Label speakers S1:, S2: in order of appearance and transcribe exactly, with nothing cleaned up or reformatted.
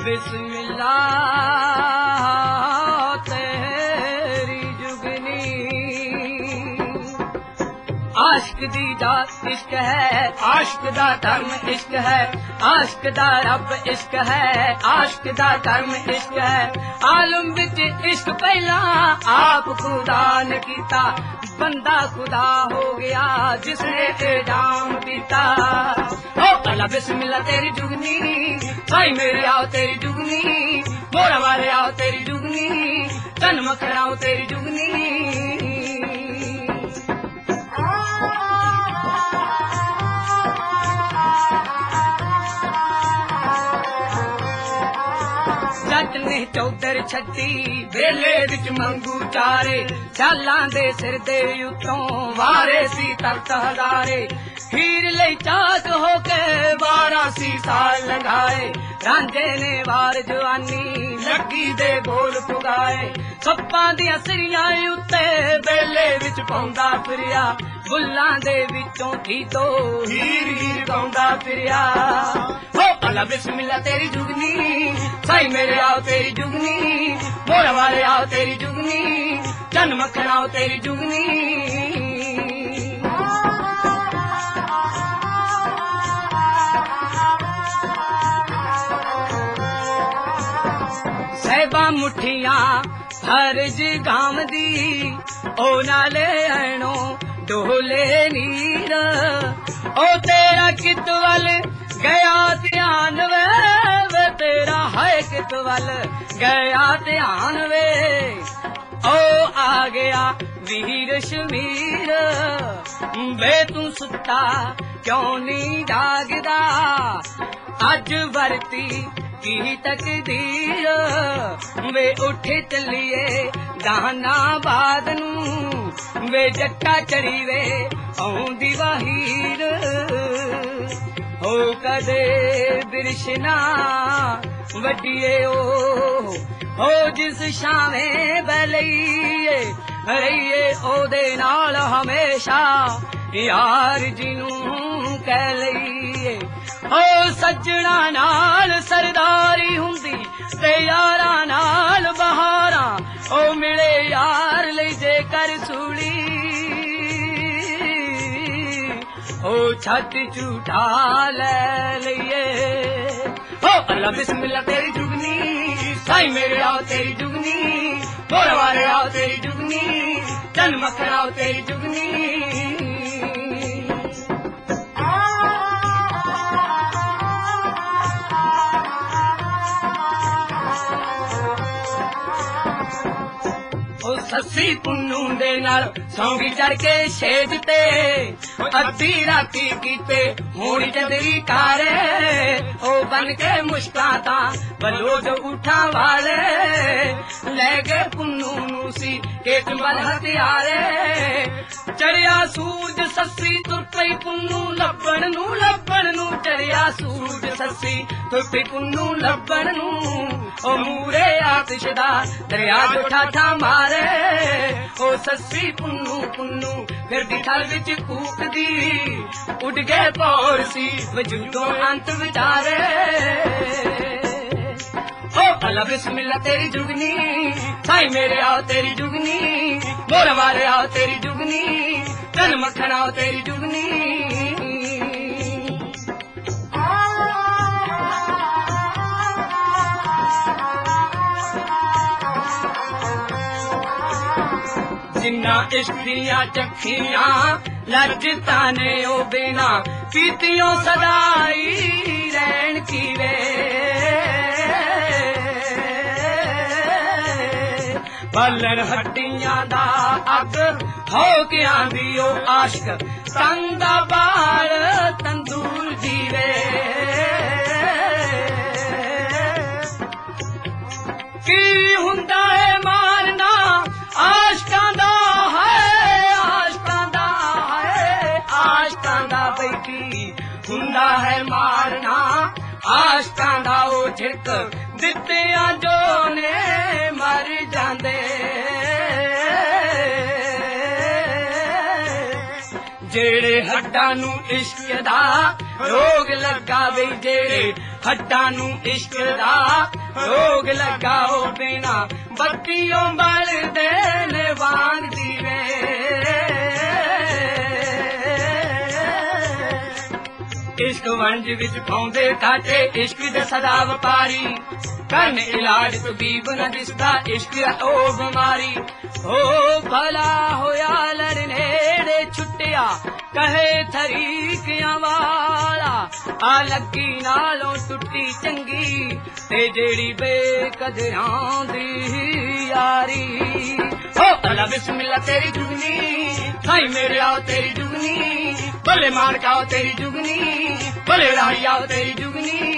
S1: बिस्मिल्लाह तेरी जुगनी आशिक दी जात इश्क है आशिक दा धर्म इश्क है आशिक दा रब इश्क है आशिक दा धर्म इश्क है आलम विच इश्क पहला आप खुदा ने कीता बंदा खुदा हो गया जिसने एजाम पीता ओ अल्लाह बिस्मिल्लाह तेरी जुगनी भाई मेरे आओ तेरी जुगनी मोरा मारे आओ तेरी जुगनी तन मखराओ तेरी जुगनी जट ने चौधर छड्डी वेले विच मंगू चारे चालां दे सिर दे उत्तों वारे सी तख्त हजारे हीर लई चाक हो के बारह सी साल लगाए रांझे ने वार जवानी लगी दे बोल पुगाए सप्पां दियां सिरियां उत्ते वेले विच पौंदा फिरिया बुल्लां दे विचों थी तो हीर हीर गाउंदा फिरिया ओ अल्लाह बिस्मिल्लाह तेरी जुगनी साईं मेरे आओ तेरी जुगनी मोरा वाले आओ तेरी जुगनी चन मक्खन आओ तेरी जुगनी सहबा मुठियां फर्ज गाम दी ओ नाले आनो डोले नीर ओ तेरा कित वल गया ध्यान वे वे तेरा है कित वल गया ध्यान वे ओ आ गया वीर शमीर वे तू सुता क्यों नहीं जागदा अज वरती की तकदीर वे उठे चलिए जहानाबाद नू वे जट्टा चढ़ी वे आउंदी वहीर हो कदे बिरशना वडिए ओ हो जिस शामे बलइए रहिए ओदे नाल हमेशा यार जिनू कह लईए ओ सजना नाल सरदारी हुंदी ते यारा नाल बहारा ओ मिले यार ले जे कर सूली ओ छत झूठा ले लिए ओ अल्लाह बिस्मिल्लाह तेरी जुगनी साईं मेरे आओ तेरी जुगनी मोरा वाले आओ तेरी जुगनी चन मक्खन आओ तेरी जुगनी सस्सी पुन्नू दे नाल सौंगी चढ़ के छेज ते अद्धी राती कीते होनी चंदरी कारे ओ बन के मुश्कां तां बलोज उठा वाले ले गए पुन्नू नू सी के चंबल हथियारे चढ़िया सूरज सस्सी तुर पई पुन्नू लब्बण नू लब्बण नू चढ़िया सूरज सस्सी तुर पई पुन्नू लब्बण नू ओ मूरे आतिश दा दरिया जो ठाठा मारे ओ सस्सी पुन्नू पुन्नू फिर दी थल विच कूकदी उड़ गए पौर सी वजूदों अंत विचारे ओ अल्लाह बिस्मिल्लाह तेरी जुगनी साईं मेरे आओ तेरी जुगनी मोरा वाले आओ तेरी जुगनी चन मक्खन आओ तेरी जुगनी जिन्ना इश्क दियां चखियां लज्जता ने ओ बिना पीतियों सदाई रैन की वे बलन हड्डियां दा अग हो के आंदी ओ आशिक तंदा बाल तंदूर जीवे की हुंदा है मारना आशिकां दा है आशिकां दा है आशिकां दा बैठी हुंदा है मारना आशिकां दा ओ झिड़क दित्तियां जो ने मर जांदे जेड़े हड्डां नू इश्क दा रोग लगा वे जेड़े ਹੱਡਾਂ ਨੂੰ ਇਸ਼ਕ ਦਾ ਰੋਗ ਲੱਗਾ ਹੋ ਬਿਨਾ ਬੱਤੀਓਂ ਬਲਦੇ ਨੇ ਵਾਂਗ ਦੀਵੇ ਇਸ਼ਕ ਵੰਜ ਵਿੱਚ ਪਾਉਂਦੇ ਕਾਟੇ ਇਸ਼ਕ ਦੇ ਸਦਾ ਵਪਾਰੀ ਕਰਨ ਇਲਾਜ ਤਬੀਬ ਨਾ ਦਿਸਦਾ ਇਸ਼ਕ ਉਹ ਬਿਮਾਰੀ ਹੋ ਭਲਾ ਹੋਇਆ ਲੜਨੇੜੇ ਛੁੱਟਿਆ ਕਹੇ ਤਰੀਕਿਆਂ ਵਾਲਾ ਆ ਲੱਗੀ ਨਾਲੋਂ ਟੁੱਟੀ ਚੰਗੀ ਤੇ ਜਿਹੜੀ ਬੇਕਦਰਾਂ ਦੀ ਯਾਰੀ ਹੋ ਅੱਲਾ ਬਿਸਮਿਲ੍ਲਾ ਤੇਰੀ ਜੁਗਨੀ ਸਾਈ ਮੇਰੇ ਆਓ ਤੇਰੀ ਜੁਗਨੀ ਭਲੇ ਮਾਰ ਕਾਓ ਤੇਰੀ ਜੁਗਨੀ ਭਲੇ ਰਾਹੀ ਆਓ ਤੇਰੀ ਜੁਗਨੀ